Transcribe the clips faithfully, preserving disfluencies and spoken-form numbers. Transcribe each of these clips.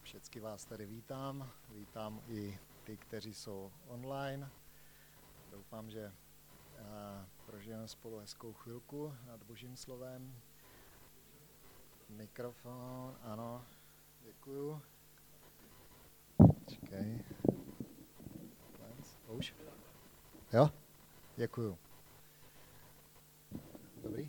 Všechny vás tady vítám, vítám i ty, kteří jsou online. Doufám, že prožijeme spolu hezkou chvilku nad Božím slovem. Mikrofon, ano, děkuju. Počkej. Už? Jo? Děkuju. Dobrý?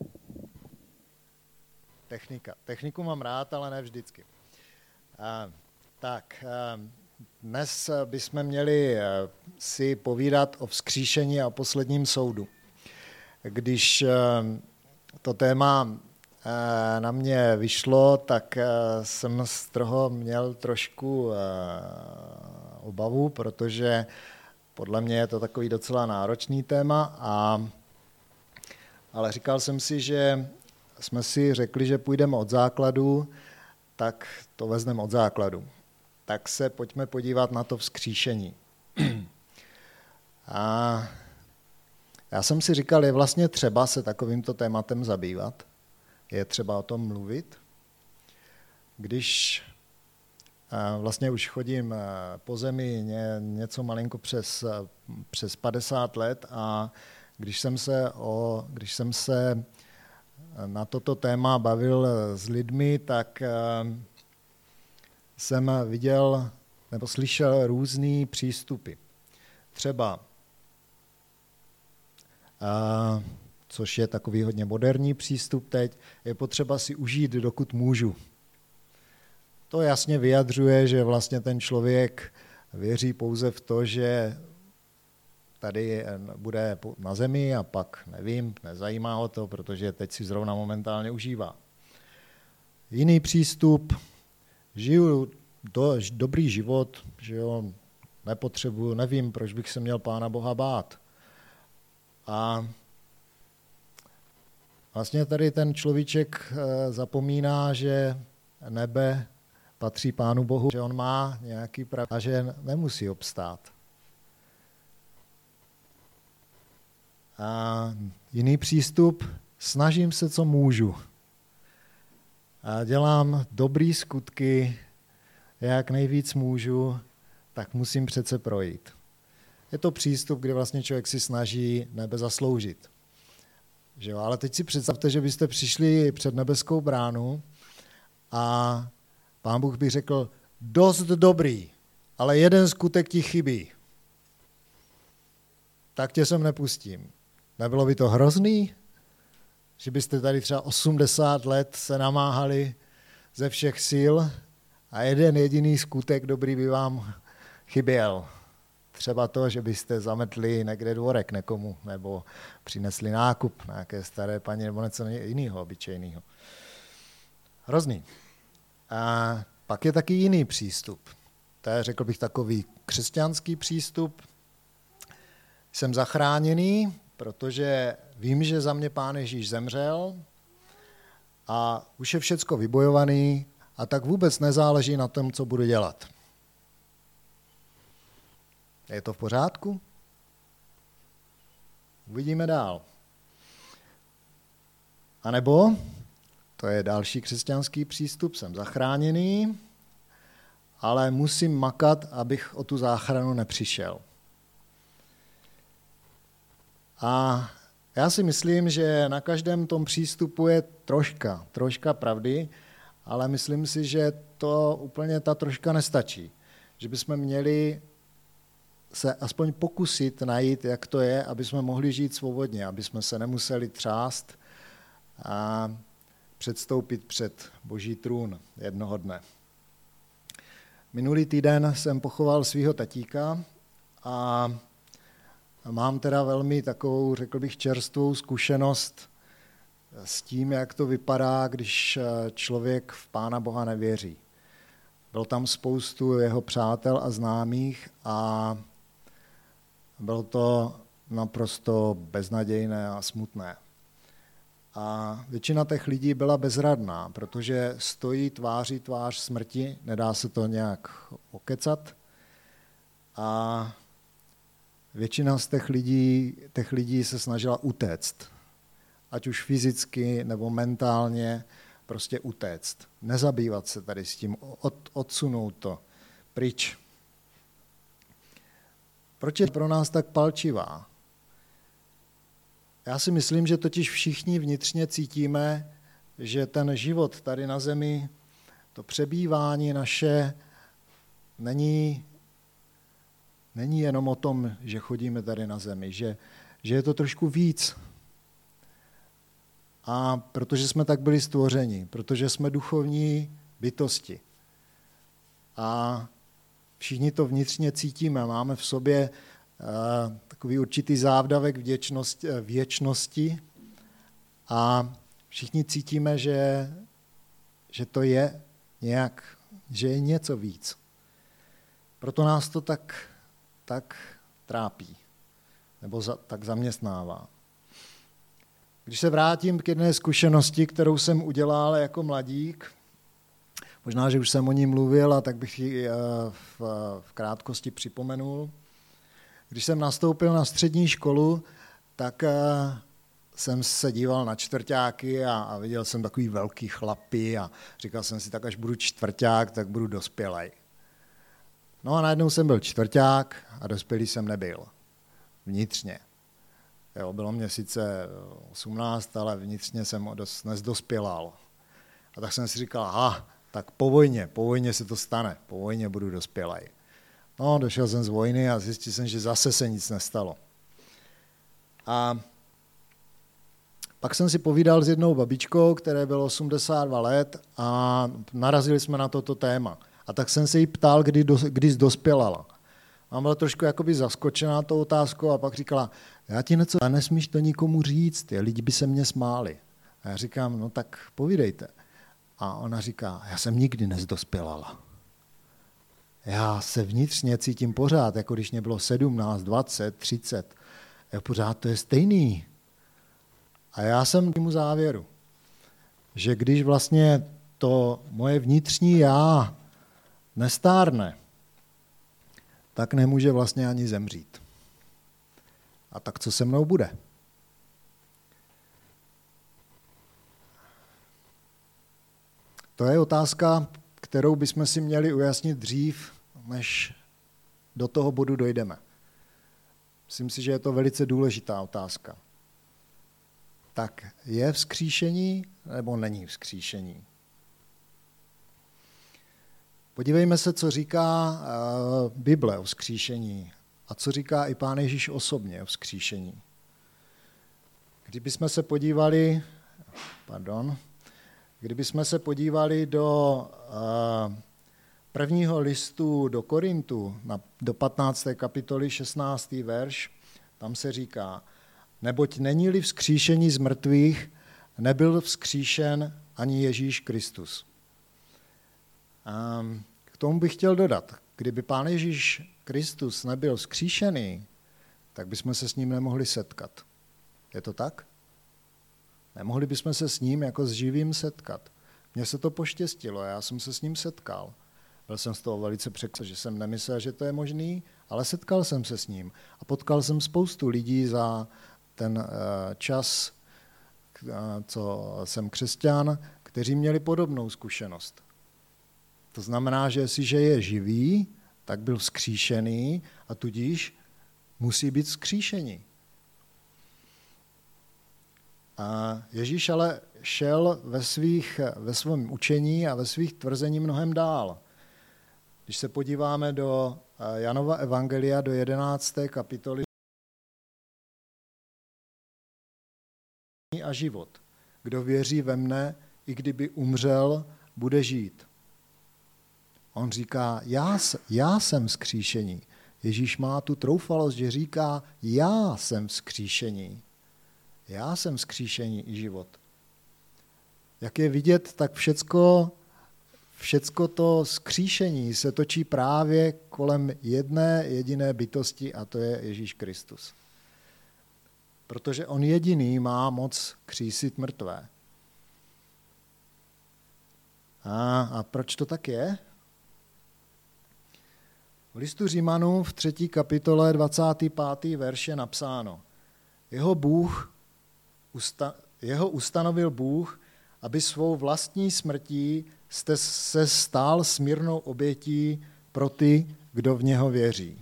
Technika. Techniku mám rád, ale ne vždycky. A, tak, a dnes bychom měli si povídat o vzkříšení a o posledním soudu. Když to téma na mě vyšlo, tak jsem z toho měl trošku obavu, protože podle mě je to takový docela náročný téma, a, ale říkal jsem si, že jsme si řekli, že půjdeme od základu, tak to vezmeme od základu. Tak se pojďme podívat na to vzkříšení. A já jsem si říkal, je vlastně třeba se takovýmto tématem zabývat, je třeba o tom mluvit. Když vlastně už chodím po zemi ně, něco malinko přes, přes padesát let, a když jsem se, o, když jsem se na toto téma bavil s lidmi, tak jsem viděl nebo slyšel různý přístupy. Třeba, a, což je takový hodně moderní přístup teď, je potřeba si užít, dokud můžu. To jasně vyjadřuje, že vlastně ten člověk věří pouze v to, že tady bude na zemi a pak nevím, nezajímá ho to, protože teď si zrovna momentálně užívá. Jiný přístup, žiju do, dobrý život, že jo, nepotřebuju, nevím, proč bych se měl Pána Boha bát. A vlastně tady ten človíček zapomíná, že nebe patří Pánu Bohu, že on má nějaký prav a že nemusí obstát. A jiný přístup, snažím se, co můžu. A dělám dobrý skutky, jak nejvíc můžu, tak musím přece projít. Je to přístup, kdy vlastně člověk si snaží nebe zasloužit. Že jo? Ale teď si představte, že byste přišli před nebeskou bránu a Pán Bůh by řekl, dost dobrý, ale jeden skutek ti chybí. Tak tě sem nepustím. Nebylo by to hrozný, že byste tady třeba osmdesát let se namáhali ze všech sil a jeden jediný skutek dobrý by vám chyběl. Třeba to, že byste zametli někde dvorek někomu, nebo přinesli nákup na nějaké staré paní, nebo něco jiného obyčejného. Hrozný. A pak je taky jiný přístup. To je, řekl bych, takový křesťanský přístup. Jsem zachráněný, protože vím, že za mě Pán Ježíš zemřel a už je všecko vybojovaný, a tak vůbec nezáleží na tom, co budu dělat. Je to v pořádku? Uvidíme dál. A nebo, to je další křesťanský přístup, jsem zachráněný, ale musím makat, abych o tu záchranu nepřišel. A já si myslím, že na každém tom přístupu je troška, troška pravdy, ale myslím si, že to úplně ta troška nestačí. Že bychom měli se aspoň pokusit najít, jak to je, aby jsme mohli žít svobodně, aby jsme se nemuseli třást a předstoupit před Boží trůn jednoho dne. Minulý týden jsem pochoval svého tatíka a mám teda velmi takovou, řekl bych, čerstvou zkušenost s tím, jak to vypadá, když člověk v Pána Boha nevěří. Bylo tam spoustu jeho přátel a známých a bylo to naprosto beznadějné a smutné. A většina těch lidí byla bezradná, protože stojí tváří tvář smrti, nedá se to nějak okecat. A většina z těch lidí, těch lidí se snažila utéct, ať už fyzicky nebo mentálně, prostě utéct. Nezabývat se tady s tím, od, odsunout to pryč. Proč je pro nás tak palčivá? Já si myslím, že totiž všichni vnitřně cítíme, že ten život tady na zemi, to přebývání naše není, není jenom o tom, že chodíme tady na zemi, že, že je to trošku víc. A protože jsme tak byli stvořeni, protože jsme duchovní bytosti. A všichni to vnitřně cítíme, máme v sobě uh, takový určitý závdavek vděčnosti, věčnosti a všichni cítíme, že, že to je nějak, že je něco víc. Proto nás to tak, tak trápí, nebo za, tak zaměstnává. Když se vrátím k jedné zkušenosti, kterou jsem udělal jako mladík, možná, že už jsem o ní mluvil, a tak bych ji v, v krátkosti připomenul. Když jsem nastoupil na střední školu, tak jsem se díval na čtvrťáky a, a viděl jsem takový velký chlapy a říkal jsem si, tak až budu čtvrťák, tak budu dospělej. No a najednou jsem byl čtvrťák a dospělý jsem nebyl. Vnitřně. Jo, bylo mě sice osmnáct, ale vnitřně jsem dost nezdospělal. A tak jsem si říkal, aha, tak po vojně, po vojně se to stane, po vojně budu dospělej. No, došel jsem z vojny a zjistil jsem, že zase se nic nestalo. A pak jsem si povídal s jednou babičkou, které bylo osmdesát dva let a narazili jsme na toto téma. A tak jsem se jí ptal, kdy, do, kdy dospělala. A byla trošku jakoby zaskočená tou otázkou a pak říkala, já ti něco, a nesmíš to nikomu říct, je, lidi by se mě smáli. A já říkám, no tak povídejte. A ona říká, já jsem nikdy nezdospělala. Já se vnitřně cítím pořád, jako když mě bylo sedmnáct, dvacet, třicet. Já pořád to je stejný. A já jsem k tomu závěru, že když vlastně to moje vnitřní já nestárne, tak nemůže vlastně ani zemřít. A tak co se mnou bude? To je otázka, kterou bychom si měli ujasnit dřív, než do toho bodu dojdeme. Myslím si, že je to velice důležitá otázka. Tak je vzkříšení nebo není vzkříšení? Podívejme se, co říká uh, Bible o vzkříšení a co říká i Pán Ježíš osobně o vzkříšení. Kdybychom se podívali, pardon, kdybychom se podívali do uh, prvního listu do Korintu, na, do patnácté kapitoly, šestnáctý verš, tam se říká, neboť není-li vzkříšení z mrtvých, nebyl vzkříšen ani Ježíš Kristus. Um, k tomu bych chtěl dodat, kdyby Pán Ježíš Kristus nebyl vzkříšený, tak bychom se s ním nemohli setkat. Je to tak? Nemohli bychom se s ním jako s živým setkat. Mně se to poštěstilo, já jsem se s ním setkal. Byl jsem z toho velice překvapen, že jsem nemyslel, že to je možný, ale setkal jsem se s ním. A potkal jsem spoustu lidí za ten uh, čas, uh, co jsem křesťan, kteří měli podobnou zkušenost. To znamená, že jestliže je živý, tak byl vzkříšený a tudíž musí být vzkříšení. A Ježíš ale šel ve, svých, ve svém učení a ve svých tvrzení mnohem dál. Když se podíváme do Janova evangelia, do jedenácté kapitoly a život. Kdo věří ve mne, i kdyby umřel, bude žít. On říká, já, já jsem vzkříšení. Ježíš má tu troufalost, že říká, já jsem vzkříšení. Já jsem vzkříšení i život. Jak je vidět, tak všecko, všecko to vzkříšení se točí právě kolem jedné jediné bytosti a to je Ježíš Kristus. Protože on jediný má moc křísit mrtvé. A, a proč to tak je? V listu Římanům v třetí kapitole dvacátý pátý verš je napsáno. Jeho Bůh, usta, jeho ustanovil Bůh, aby svou vlastní smrtí jste se stál smírnou obětí pro ty, kdo v něho věří.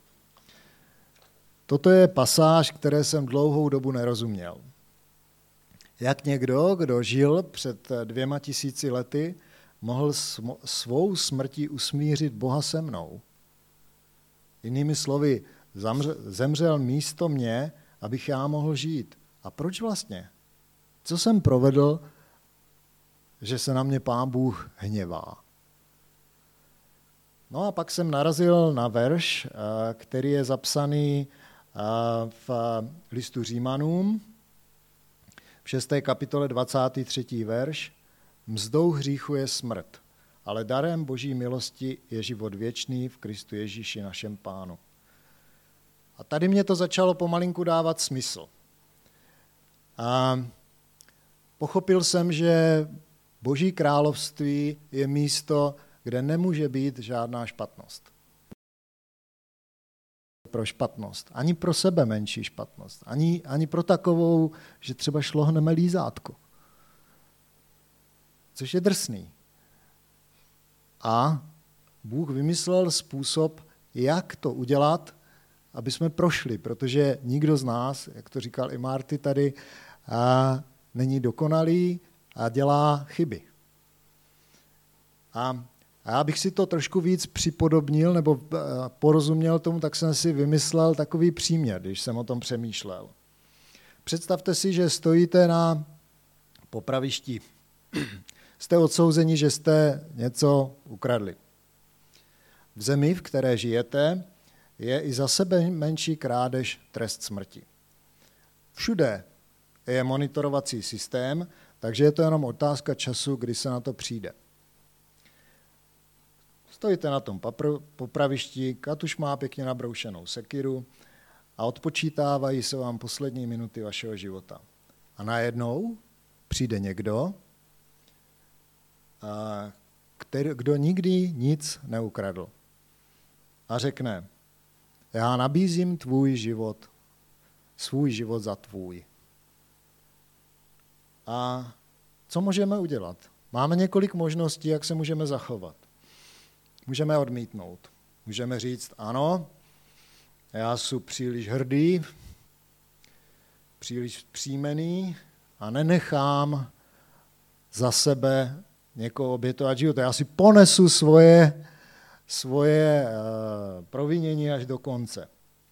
Toto je pasáž, které jsem dlouhou dobu nerozuměl. Jak někdo, kdo žil před dvěma tisíci lety, mohl svou smrtí usmířit Boha se mnou. Jinými slovy, zemřel místo mě, abych já mohl žít. A proč vlastně? Co jsem provedl, že se na mě Pán Bůh hněvá? No a pak jsem narazil na verš, který je zapsaný v listu Římanům, v šesté kapitole dvacátý třetí verš. Mzdou hříchu je smrt, ale darem Boží milosti je život věčný v Kristu Ježíši našem Pánu. A tady mě to začalo pomalinku dávat smysl. A pochopil jsem, že Boží království je místo, kde nemůže být žádná špatnost. Pro špatnost. Ani pro sebe menší špatnost. Ani, ani pro takovou, že třeba šlohneme lízátko. Což je drsný. A Bůh vymyslel způsob, jak to udělat, aby jsme prošli, protože nikdo z nás, jak to říkal i Marty tady, a není dokonalý a dělá chyby. A já bych si to trošku víc připodobnil nebo porozuměl tomu, tak jsem si vymyslel takový příměr, když jsem o tom přemýšlel. Představte si, že stojíte na popravišti. Jste odsouzeni, že jste něco ukradli. V zemi, v které žijete, je i za sebe menší krádež trest smrti. Všude je monitorovací systém, takže je to jenom otázka času, kdy se na to přijde. Stojíte na tom popravišti, katuš má pěkně nabroušenou sekiru a odpočítávají se vám poslední minuty vašeho života. A najednou přijde někdo, který, kdo nikdy nic neukradl. A řekne, já nabízím tvůj život, svůj život za tvůj. A co můžeme udělat? Máme několik možností, jak se můžeme zachovat. Můžeme odmítnout. Můžeme říct, ano, já jsem příliš hrdý, příliš příjmený a nenechám za sebe někoho obětovat život. Já si ponesu svoje, svoje uh, provinění až do konce.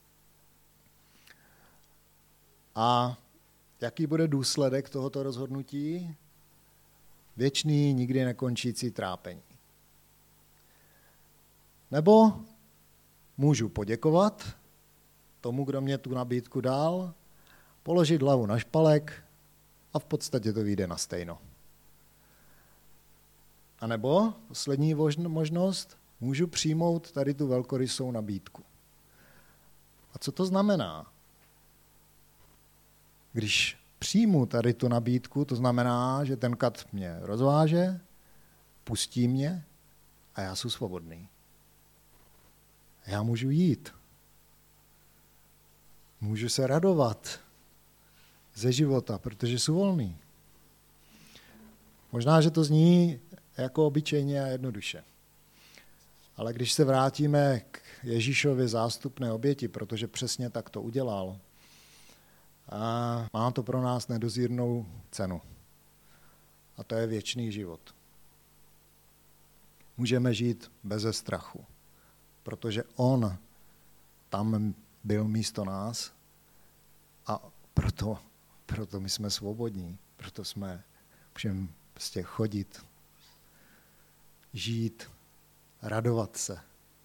A jaký bude důsledek tohoto rozhodnutí? Věčný, nikdy nekončící trápení. Nebo můžu poděkovat tomu, kdo mě tu nabídku dal, položit hlavu na špalek a v podstatě to vyjde na stejno. A nebo poslední možnost, můžu přijmout tady tu velkorysou nabídku. A co to znamená? Když přijmu tady tu nabídku, to znamená, že ten kat mě rozváže, pustí mě a já jsem svobodný. Já můžu jít. Můžu se radovat ze života, protože jsem volný. Možná, že to zní jako obyčejně a jednoduše. Ale když se vrátíme k Ježíšově zástupné oběti, protože přesně tak to udělal, a má to pro nás nedozírnou cenu. A to je věčný život. Můžeme žít beze strachu, protože on tam byl místo nás a proto, proto my jsme svobodní, proto jsme můžeme prostě chodit, žít, radovat se.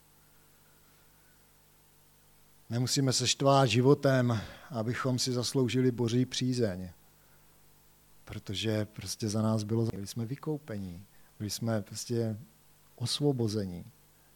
Nemusíme se štvát životem, abychom si zasloužili Boží přízeň, protože prostě za nás bylo, byli jsme vykoupení, byli jsme prostě osvobození.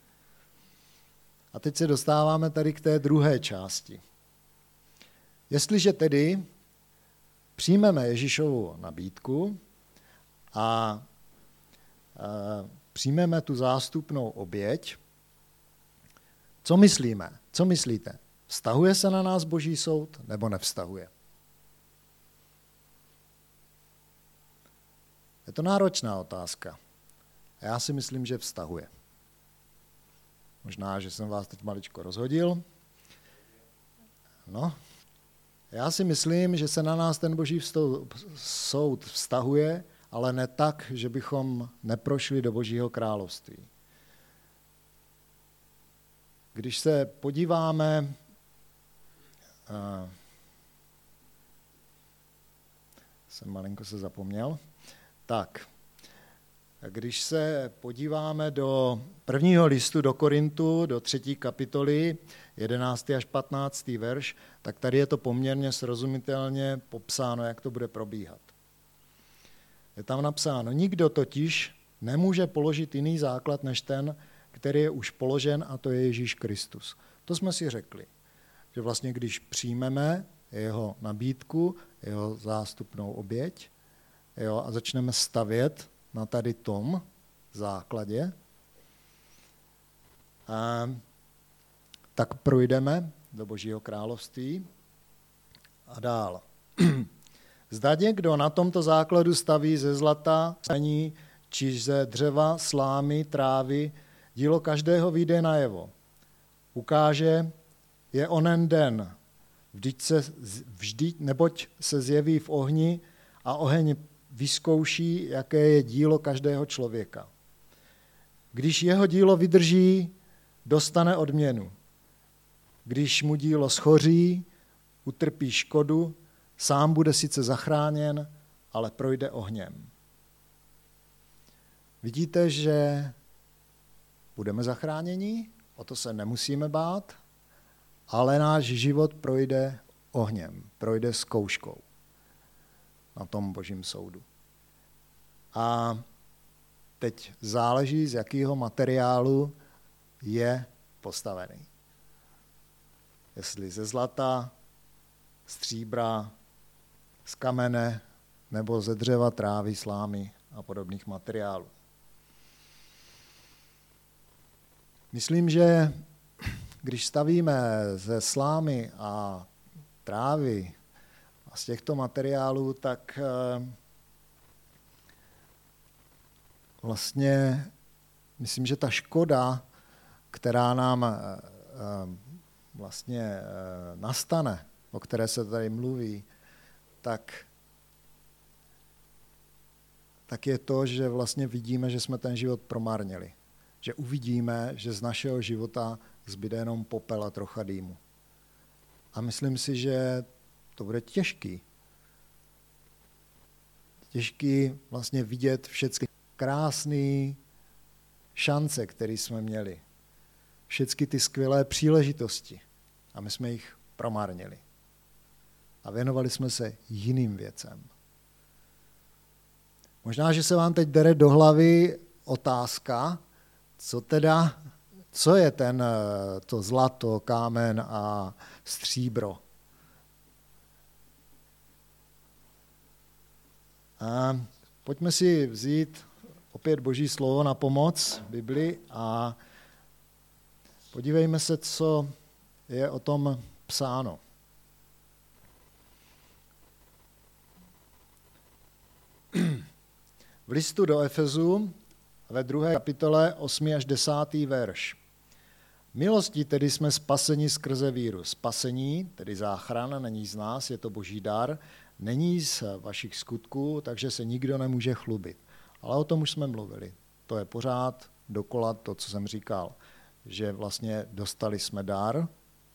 A teď se dostáváme tady k té druhé části. Jestliže tedy přijmeme Ježíšovu nabídku a, a přijmeme tu zástupnou oběť, co myslíme? Co myslíte? Vztahuje se na nás Boží soud nebo nevztahuje? Je to náročná otázka. A já si myslím, že vztahuje. Možná, že jsem vás teď maličko rozhodil. No, já si myslím, že se na nás ten boží soud vztahuje, ale ne tak, že bychom neprošli do božího království. Když se podíváme, uh, jsem malinko se zapomněl, tak, když se podíváme do prvního listu do Korintu, do třetí kapitoly, jedenáctý až patnáctý verš, tak tady je to poměrně srozumitelně popsáno, jak to bude probíhat. Je tam napsáno, nikdo totiž nemůže položit jiný základ než ten, který je už položen, a to je Ježíš Kristus. To jsme si řekli, že vlastně když přijmeme jeho nabídku, jeho zástupnou oběť, jo, a začneme stavět na tady tom základě, a tak projdeme do Božího království a dál. Zda někdo na tomto základu staví ze zlata, sení, či ze dřeva, slámy, trávy, dílo každého vyjde najevo. Ukáže je onen den, vždyť se, vždyť, neboť se zjeví v ohni a oheň vyzkouší, jaké je dílo každého člověka. Když jeho dílo vydrží, dostane odměnu. Když mu dílo schoří, utrpí škodu, sám bude sice zachráněn, ale projde ohněm. Vidíte, že budeme zachráněni, o to se nemusíme bát, ale náš život projde ohněm, projde zkouškou na tom božím soudu. A teď záleží, z jakého materiálu je postavený. Jestli ze zlata, stříbra, z kamene nebo ze dřeva, trávy, slámy a podobných materiálů. Myslím, že když stavíme ze slámy a trávy a z těchto materiálů, tak vlastně myslím, že ta škoda, která nám vlastně nastane, o které se tady mluví, tak, tak je to, že vlastně vidíme, že jsme ten život promarnili. Že uvidíme, že z našeho života zbyde jenom popel a trocha dýmu. A myslím si, že to bude těžký. Těžký vlastně vidět všechny krásné šance, které jsme měli. Všechny ty skvělé příležitosti. A my jsme jich promarnili. A věnovali jsme se jiným věcem. Možná, že se vám teď dere do hlavy otázka, co teda, co je ten, to zlato, kámen a stříbro. A pojďme si vzít opět Boží slovo na pomoc, Bibli, a podívejme se, co je o tom psáno. V listu do Efezu ve druhé kapitole osmý až desátý verš. Milostí tedy jsme spaseni skrze víru. Spasení, tedy záchrana, není z nás, je to boží dar, není z vašich skutků, takže se nikdo nemůže chlubit. Ale o tom už jsme mluvili. To je pořád dokola to, co jsem říkal, že vlastně dostali jsme dar,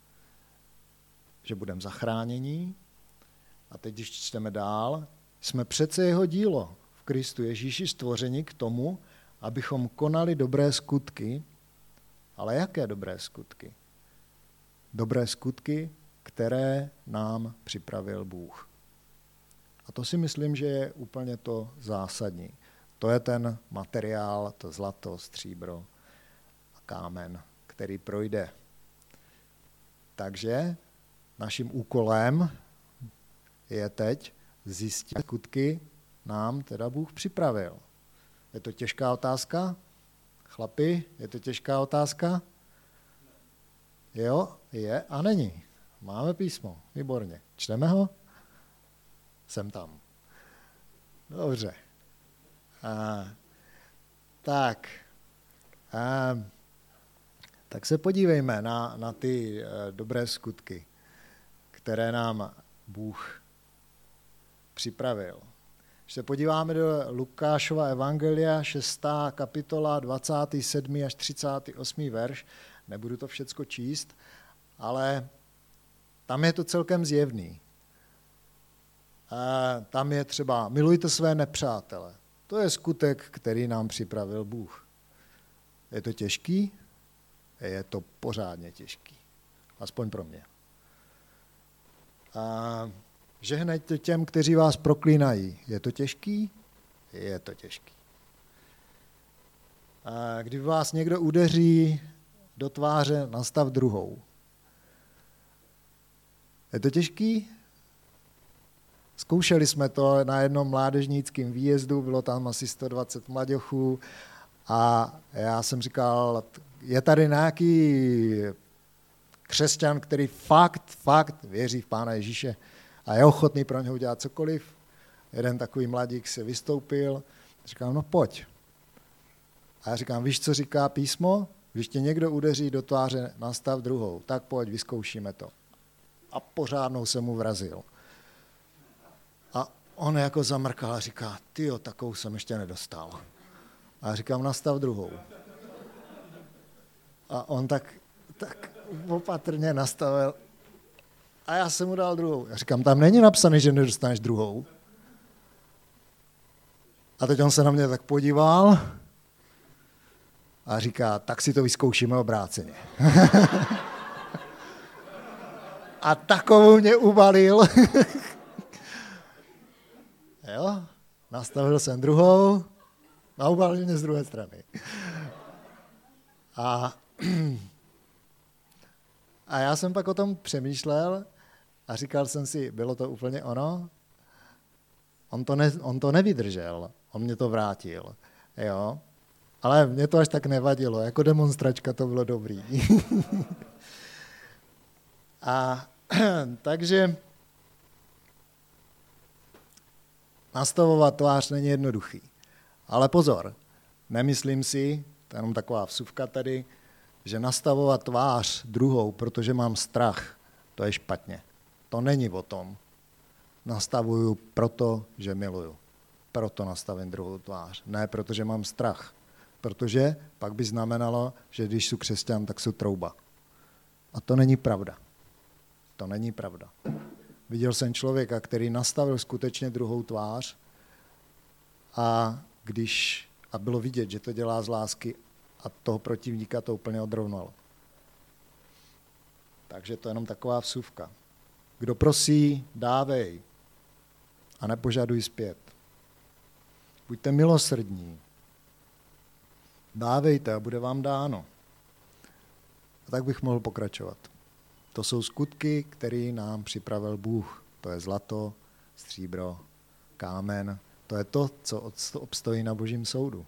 že budeme zachráněni. A teď, když čteme dál, jsme přece jeho dílo v Kristu Ježíši stvořeni k tomu, abychom konali dobré skutky. Ale jaké dobré skutky? Dobré skutky, které nám připravil Bůh. A to si myslím, že je úplně to zásadní. To je ten materiál, to zlato, stříbro a kámen, který projde. Takže naším úkolem je teď zjistit, skutky nám teda Bůh připravil. Je to těžká otázka? Chlapi, je to těžká otázka? Jo, je a není. Máme písmo, výborně. Čteme ho? Jsem tam. Dobře. A, tak, a, tak se podívejme na, na ty a, dobré skutky, které nám Bůh připravil. Když se podíváme do Lukášova evangelia, šestá kapitola, dvacátý sedmý až třicátý osmý verš, nebudu to všecko číst, ale tam je to celkem zjevný. A tam je třeba milujte své nepřátele. To je skutek, který nám připravil Bůh. Je to těžký? Je to pořádně těžký. Aspoň pro mě. A žehnejte těm, kteří vás proklínají. Je to těžký? Je to těžký. A když vás někdo udeří do tváře, nastav druhou. Je to těžký? Zkoušeli jsme to na jednom mládežnickém výjezdu, bylo tam asi sto dvacet mladěchů a já jsem říkal, je tady nějaký křesťan, který fakt, fakt věří v Pána Ježíše a je ochotný pro něho udělat cokoliv. Jeden takový mladík se vystoupil, říkám, no pojď. A já říkám, víš, co říká písmo? Když tě někdo udeří do tváře, nastav druhou, tak pojď, vyzkoušíme to. A pořádnou jsem mu vrazil. A on jako zamrkal a říká, tyjo, takovou jsem ještě nedostal. A já říkám, nastav druhou. A on tak, tak opatrně nastavil. A já jsem mu dal druhou. Já říkám, tam není napsané, že nedostaneš druhou. A teď on se na mě tak podíval a říká, tak si to vyzkoušíme obráceně. A takovou mě uvalil. Jo, nastavil jsem druhou a uvalil mě z druhé strany. A, a já jsem pak o tom přemýšlel a říkal jsem si, bylo to úplně ono? On to, ne, on to nevydržel, on mě to vrátil. Jo? Ale mě to až tak nevadilo, jako demonstračka to bylo dobrý. A takže nastavovat tvář není jednoduchý. Ale pozor, nemyslím si, to je jenom taková vsuvka tady, že nastavovat tvář druhou, protože mám strach, to je špatně. To není o tom. Nastavuju proto, že miluju. Proto nastavím druhou tvář. Ne, protože mám strach. Protože pak by znamenalo, že když jsou křesťan, tak jsou trouba. A to není pravda. To není pravda. Viděl jsem člověka, který nastavil skutečně druhou tvář a když a bylo vidět, že to dělá z lásky a toho protivníka to úplně odrovnalo. Takže to je jenom taková vsuvka. Kdo prosí, dávej a nepožaduj zpět. Buďte milosrdní. Dávejte a bude vám dáno. A tak bych mohl pokračovat. To jsou skutky, které nám připravil Bůh. To je zlato, stříbro, kámen. To je to, co obstojí na Božím soudu.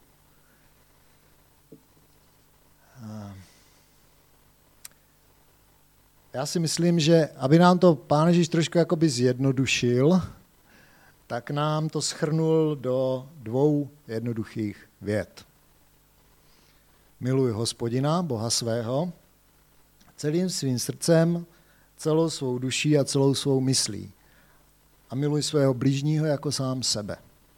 Já si myslím, že aby nám to Pán Ježíš trošku jakoby zjednodušil, tak nám to shrnul do dvou jednoduchých vět. Miluj Hospodina, Boha svého, celým svým srdcem, celou svou duší a celou svou myslí. A miluj svého blížního jako sám sebe.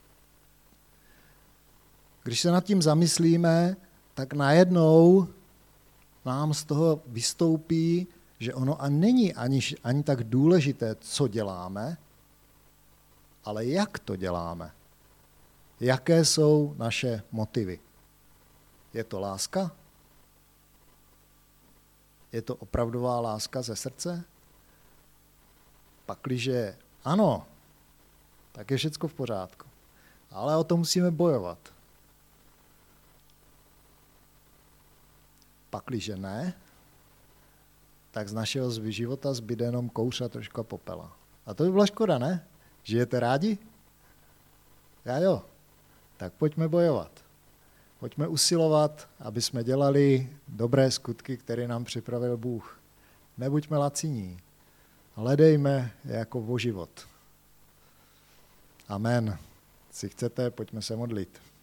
Když se nad tím zamyslíme, tak najednou nám z toho vystoupí, že ono a není ani, ani tak důležité, co děláme, ale jak to děláme. Jaké jsou naše motivy. Je to láska? Je to opravdová láska ze srdce? Pakliže ano, tak je všecko v pořádku. Ale o to musíme bojovat. Pakliže ne, tak z našeho života zbyde jenom kouř a trošku popela. A to by byla škoda, ne? Žijete rádi? Já jo. Tak pojďme bojovat. Pojďme usilovat, aby jsme dělali dobré skutky, které nám připravil Bůh. Nebuďme laciní. Hledejme jako o život. Amen. Si chcete, pojďme se modlit.